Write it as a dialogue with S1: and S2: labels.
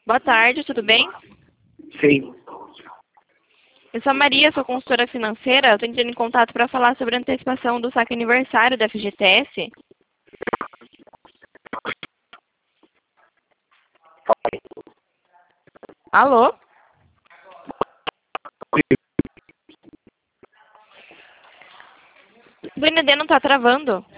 S1: Boa tarde, tudo bem?
S2: Sim.
S1: Eu sou a Maria, sou consultora financeira. Estou entrando em contato para falar sobre a antecipação do saque aniversário da FGTS. Alô? O BND não está travando.